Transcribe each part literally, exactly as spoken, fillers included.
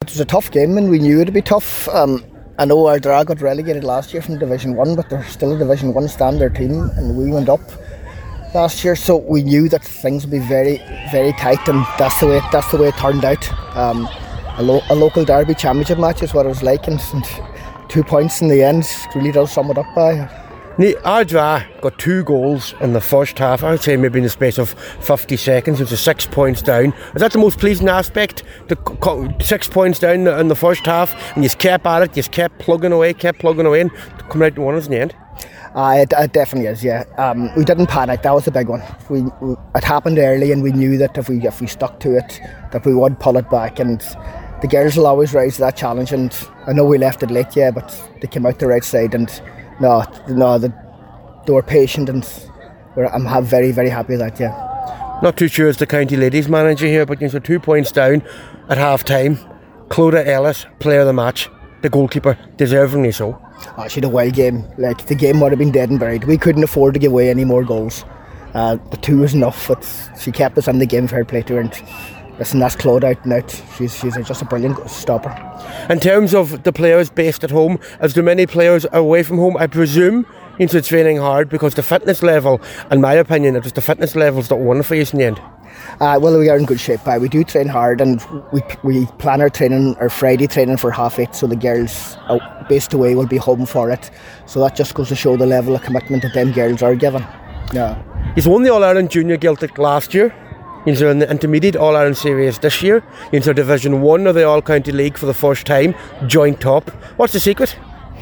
it was a tough game, and we knew it'd be tough. Um, I know Ardara got relegated last year from Division One, but they're still a Division One standard team, and we went up last year, so we knew that things would be very, very tight, and that's the way that's the way it turned out. Um, a, lo- a local derby championship match is what it was like, and, and two points in the end really does sum it up by. Ardara got two goals in the first half. I would say maybe in the space of fifty seconds. It was six points down. Is that the most pleasing aspect? The co- six points down in the first half, and you just kept at it, you just kept plugging away, kept plugging away, and coming out to winners in the end. Uh, it, it definitely is, yeah. Um, we didn't panic. That was the big one. We, we it happened early, and we knew that if we if we stuck to it, that we would pull it back. And the girls will always rise to that challenge. And I know we left it late, yeah, but they came out the right side, and. No, no, the, they were patient, and we're, I'm ha- very, very happy with that, yeah. Not too sure as the county ladies manager here, but you know, so two points down at half time. Clodagh Ellis, player of the match, the goalkeeper, deservingly so. Oh, she had a wild game. Like, the game would have been dead and buried. We couldn't afford to give away any more goals. Uh, the two was enough, but she kept us in the game, fair play to her. And listen, that's Claude out and out. She's, she's just a brilliant stopper. In terms of the players based at home, is there many players away from home? I presume into training hard, because the fitness level, in my opinion, it was the fitness levels that won for you in the end. Uh, well, we are in good shape. Uh, we do train hard, and we we plan our training, our Friday training for half eight, so the girls out based away will be home for it. So that just goes to show the level of commitment that them girls are given. Yeah. He's won the All-Ireland Junior Gaeltacht last year. He's in the intermediate All-Ireland series this year. He's in Division one of the All-County League for the first time, joint top. What's the secret?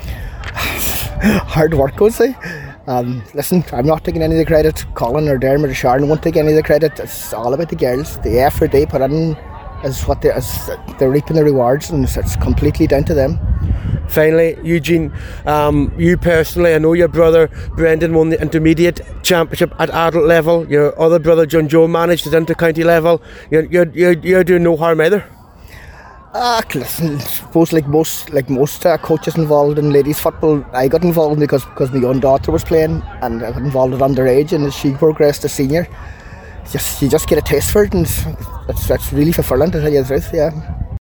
Hard work, I would say. Um, listen, I'm not taking any of the credit. Colin or Dermot or Sharon won't take any of the credit. It's all about the girls. The effort they put in is what they, is, they're reaping the rewards, and it's completely down to them. Finally, Eugene, um, you personally, I know your brother Brendan won the intermediate championship at adult level. Your other brother John Joe managed it into county level. You're you're you're, you're doing no harm either. Ah, uh, listen, I suppose like most like most uh, coaches involved in ladies football, I got involved because because my own daughter was playing, and I got involved at underage, and as she progressed to senior, just you just get a taste for it, and it's, it's really fulfilling, to tell you the truth, yeah.